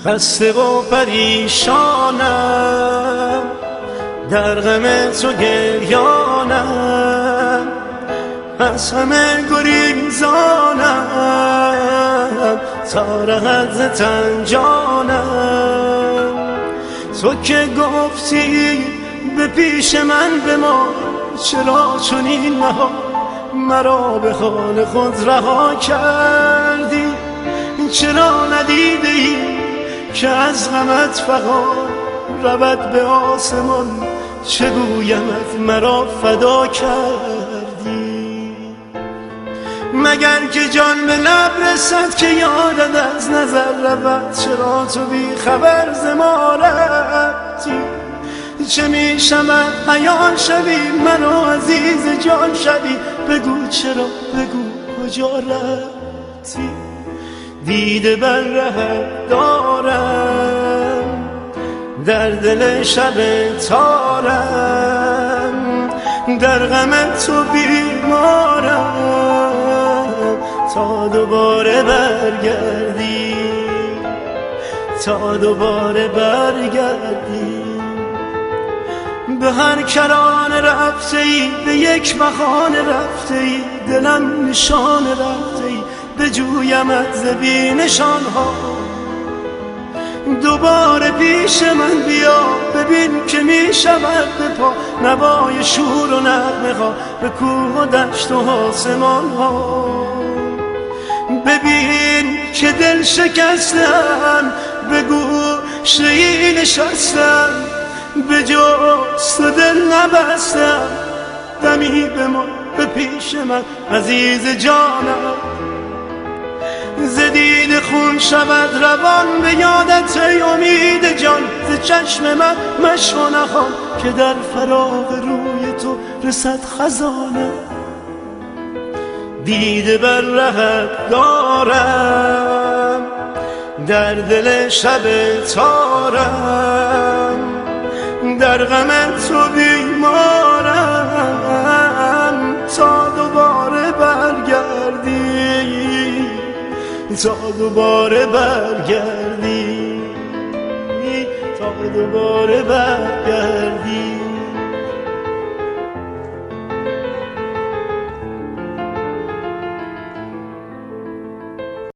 خسته و پریشانم، در غم تو گریانم، از همه گریزانم، تا رهد ز تن جانم. تو که گفتی به پیش من بمان، چرا چنین نهان مرا به حال خود رها کردی؟ چرا ندیده ای که از غمت فغان رود به آسمان؟ چه گویمت مرا فدا کردی؟ مگر که جان به لب رسد که یادت از نظر رود؟ چرا تو بی خبر ز ما رفتی؟ چه می شود عیان شوی منو عزیز جان شوی؟ بگو چرا، بگو کجا رفتی؟ دیده بر ره دارم، در دل شب تارم، در غم تو بیمارم، تا دوباره برگردی، تا دوباره برگردی. به هر کرانه رفته ای، به یک بهانه رفته ای، دلم نشانه رفته ای، به جویمت ز بی نشان ها. دوباره پیش من بیا، ببین که می شود به پا نوای شور و نغمه ها، به کوه و دشت و آسمان ها. ببین که دل شکستم، به گوشه ای نشستم، به جست و دل نبستم. دمی بمان به پیش من عزیز جانم، ز دیده خون شود روان به یادت ای امید جان. ز چشم من مشو نهان که در فراق روی تو رسد خزانه. دیده بر رهت دارم، در دل شب تارم، در غم تو بیمارم، تا دوباره برگردی، تا دوباره برگردی، تا دوباره برگردی.